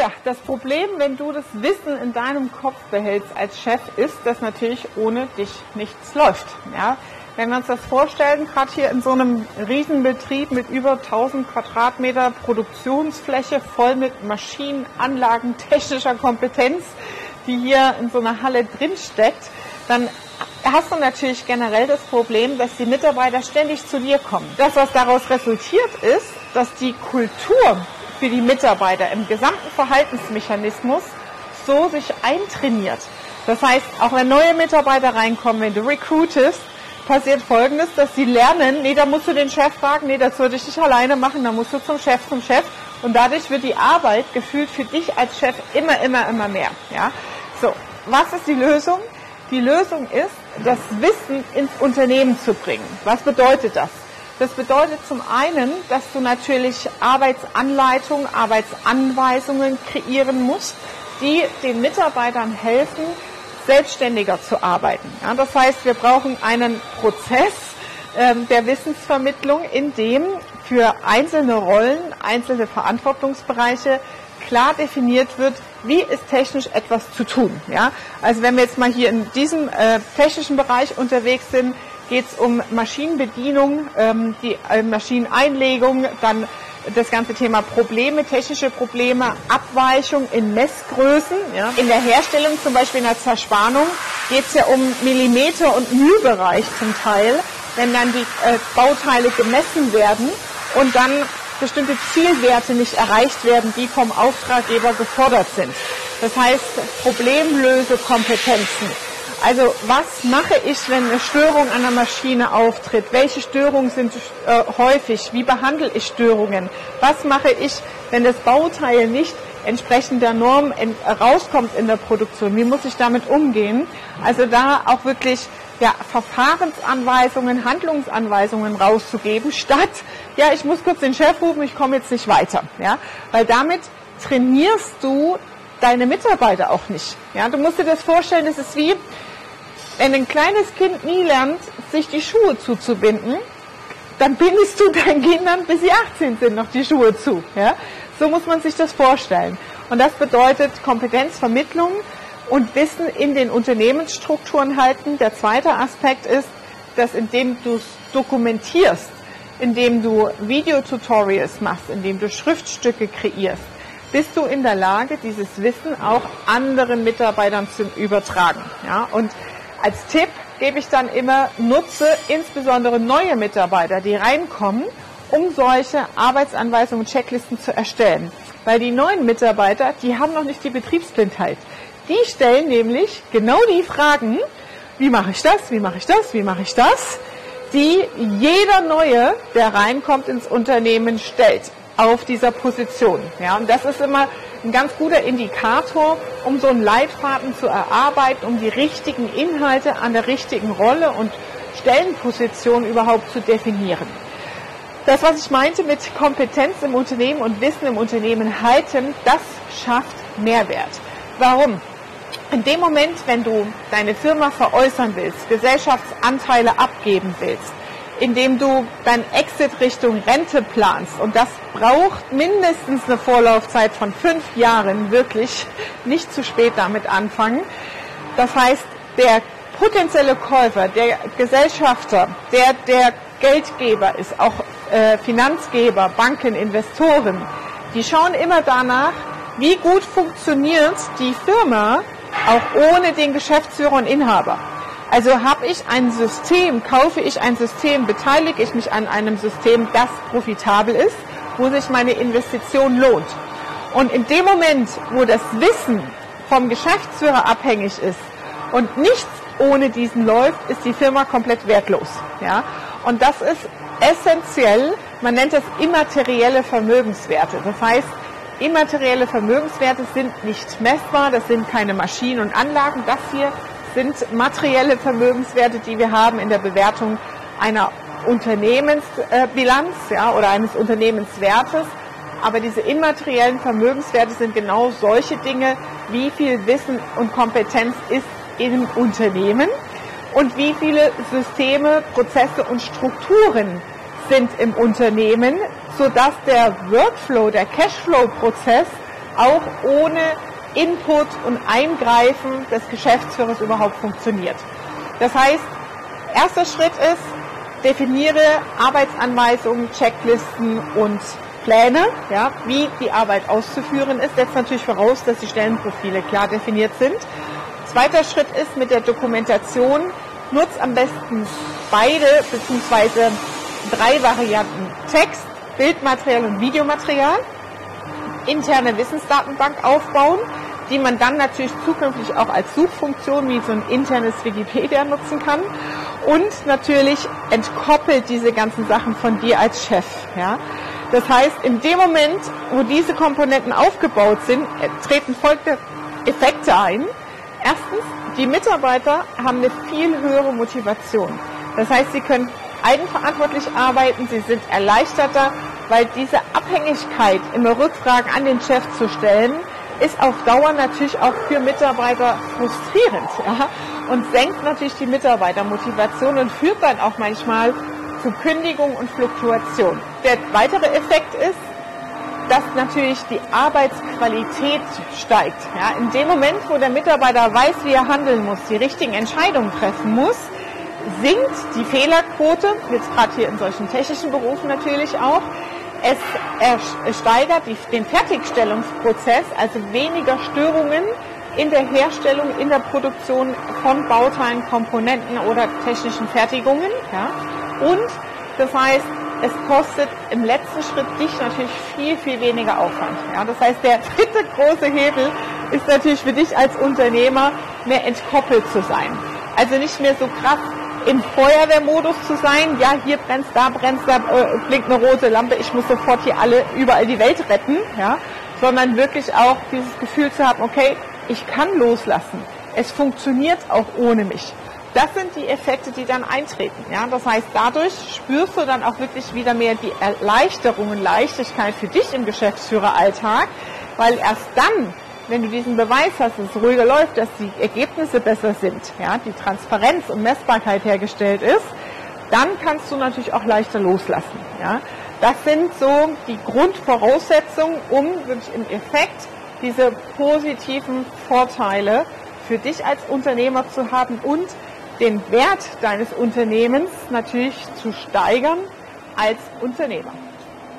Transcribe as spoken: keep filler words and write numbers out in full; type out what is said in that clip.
Ja, das Problem, wenn du das Wissen in deinem Kopf behältst als Chef, ist, dass natürlich ohne dich nichts läuft. Ja? Wenn wir uns das vorstellen, gerade hier in so einem Riesenbetrieb mit über tausend Quadratmeter Produktionsfläche, voll mit Maschinen, Anlagen, technischer Kompetenz, die hier in so einer Halle drin steckt, dann hast du natürlich generell das Problem, dass die Mitarbeiter ständig zu dir kommen. Das, was daraus resultiert, ist, dass die Kultur für die Mitarbeiter im gesamten Verhaltensmechanismus so sich eintrainiert. Das heißt, auch wenn neue Mitarbeiter reinkommen, wenn du recruitest, passiert Folgendes, dass sie lernen, nee, da musst du den Chef fragen, nee, das würde ich nicht alleine machen, da musst du zum Chef, zum Chef. Und dadurch wird die Arbeit gefühlt für dich als Chef immer, immer, immer mehr. Ja? So, was ist die Lösung? Die Lösung ist, das Wissen ins Unternehmen zu bringen. Was bedeutet das? Das bedeutet zum einen, dass du natürlich Arbeitsanleitungen, Arbeitsanweisungen kreieren musst, die den Mitarbeitern helfen, selbstständiger zu arbeiten. Ja, das heißt, wir brauchen einen Prozess ähm, der Wissensvermittlung, in dem für einzelne Rollen, einzelne Verantwortungsbereiche klar definiert wird, wie ist technisch etwas zu tun. Ja? Also wenn wir jetzt mal hier in diesem äh, technischen Bereich unterwegs sind, geht es um Maschinenbedienung, ähm, die äh, Maschineneinlegung, dann das ganze Thema Probleme, technische Probleme, Abweichung in Messgrößen. Ja. In der Herstellung, zum Beispiel in der Zerspannung, geht es ja um Millimeter- und Mühlbereich zum Teil, wenn dann die äh, Bauteile gemessen werden und dann bestimmte Zielwerte nicht erreicht werden, die vom Auftraggeber gefordert sind. Das heißt, Problemlösekompetenzen. Also was mache ich, wenn eine Störung an der Maschine auftritt? Welche Störungen sind äh, häufig? Wie behandle ich Störungen? Was mache ich, wenn das Bauteil nicht entsprechend der Norm in, äh, rauskommt in der Produktion? Wie muss ich damit umgehen? Also da auch wirklich ja, Verfahrensanweisungen, Handlungsanweisungen rauszugeben, statt, ja, ich muss kurz den Chef rufen, ich komme jetzt nicht weiter. Ja? Weil damit trainierst du deine Mitarbeiter auch nicht. Ja? Du musst dir das vorstellen, es ist wie, wenn ein kleines Kind nie lernt, sich die Schuhe zuzubinden, dann bindest du deinen Kindern, bis sie achtzehn sind, noch die Schuhe zu. Ja? So muss man sich das vorstellen. Und das bedeutet Kompetenzvermittlung und Wissen in den Unternehmensstrukturen halten. Der zweite Aspekt ist, dass indem du es dokumentierst, indem du Videotutorials machst, indem du Schriftstücke kreierst, bist du in der Lage, dieses Wissen auch anderen Mitarbeitern zu übertragen. Ja? Und als Tipp gebe ich dann immer, nutze insbesondere neue Mitarbeiter, die reinkommen, um solche Arbeitsanweisungen, Checklisten zu erstellen. Weil die neuen Mitarbeiter, die haben noch nicht die Betriebsblindheit. Die stellen nämlich genau die Fragen, wie mache ich das, wie mache ich das, wie mache ich das, die jeder Neue, der reinkommt ins Unternehmen, stellt auf dieser Position. Ja, und das ist immer ein ganz guter Indikator, um so einen Leitfaden zu erarbeiten, um die richtigen Inhalte an der richtigen Rolle und Stellenposition überhaupt zu definieren. Das, was ich meinte mit Kompetenz im Unternehmen und Wissen im Unternehmen halten, das schafft Mehrwert. Warum? In dem Moment, wenn du deine Firma veräußern willst, Gesellschaftsanteile abgeben willst, indem du dein Exit Richtung Rente planst, und das braucht mindestens eine Vorlaufzeit von fünf Jahren, wirklich nicht zu spät damit anfangen. Das heißt, der potenzielle Käufer, der Gesellschafter, der der Geldgeber ist, auch äh, Finanzgeber, Banken, Investoren, die schauen immer danach, wie gut funktioniert die Firma, auch ohne den Geschäftsführer und Inhaber. Also habe ich ein System, kaufe ich ein System, beteilige ich mich an einem System, das profitabel ist, wo sich meine Investition lohnt. Und in dem Moment, wo das Wissen vom Geschäftsführer abhängig ist und nichts ohne diesen läuft, ist die Firma komplett wertlos. Ja? Und das ist essentiell, man nennt das immaterielle Vermögenswerte. Das heißt, immaterielle Vermögenswerte sind nicht messbar, das sind keine Maschinen und Anlagen, das hier sind materielle Vermögenswerte, die wir haben in der Bewertung einer Unternehmensbilanz ja, oder eines Unternehmenswertes. Aber diese immateriellen Vermögenswerte sind genau solche Dinge, wie viel Wissen und Kompetenz ist im Unternehmen und wie viele Systeme, Prozesse und Strukturen sind im Unternehmen, sodass der Workflow, der Cashflow-Prozess auch ohne Input und Eingreifen des Geschäftsführers überhaupt funktioniert. Das heißt, erster Schritt ist, definiere Arbeitsanweisungen, Checklisten und Pläne, ja, wie die Arbeit auszuführen ist. Setzt natürlich voraus, dass die Stellenprofile klar definiert sind. Zweiter Schritt ist mit der Dokumentation, nutzt am besten beide bzw. drei Varianten: Text, Bildmaterial und Videomaterial. Interne Wissensdatenbank aufbauen, die man dann natürlich zukünftig auch als Suchfunktion wie so ein internes Wikipedia nutzen kann. Und natürlich entkoppelt diese ganzen Sachen von dir als Chef. Ja? Das heißt, in dem Moment, wo diese Komponenten aufgebaut sind, treten folgende Effekte ein. Erstens, die Mitarbeiter haben eine viel höhere Motivation. Das heißt, sie können eigenverantwortlich arbeiten, sie sind erleichterter, weil diese Abhängigkeit, immer Rückfragen an den Chef zu stellen, ist auf Dauer natürlich auch für Mitarbeiter frustrierend, ja? Und senkt natürlich die Mitarbeitermotivation und führt dann auch manchmal zu Kündigung und Fluktuation. Der weitere Effekt ist, dass natürlich die Arbeitsqualität steigt. Ja? In dem Moment, wo der Mitarbeiter weiß, wie er handeln muss, die richtigen Entscheidungen treffen muss, sinkt die Fehlerquote, jetzt gerade hier in solchen technischen Berufen natürlich auch. Es, es steigert die, den Fertigstellungsprozess, also weniger Störungen in der Herstellung, in der Produktion von Bauteilen, Komponenten oder technischen Fertigungen. Ja. Und das heißt, es kostet im letzten Schritt dich natürlich viel, viel weniger Aufwand. Ja. Das heißt, der dritte große Hebel ist natürlich für dich als Unternehmer, mehr entkoppelt zu sein. Also nicht mehr so krass im Feuerwehrmodus zu sein, ja, hier brennt, da brennt, da äh, blinkt eine rote Lampe, ich muss sofort hier alle, überall die Welt retten, ja, sondern wirklich auch dieses Gefühl zu haben, okay, ich kann loslassen, es funktioniert auch ohne mich. Das sind die Effekte, die dann eintreten, ja, das heißt, dadurch spürst du dann auch wirklich wieder mehr die Erleichterung und Leichtigkeit für dich im Geschäftsführeralltag, weil erst dann, wenn du diesen Beweis hast, dass es ruhiger läuft, dass die Ergebnisse besser sind, ja, die Transparenz und Messbarkeit hergestellt ist, dann kannst du natürlich auch leichter loslassen. Ja. Das sind so die Grundvoraussetzungen, um wirklich im Effekt diese positiven Vorteile für dich als Unternehmer zu haben und den Wert deines Unternehmens natürlich zu steigern als Unternehmer.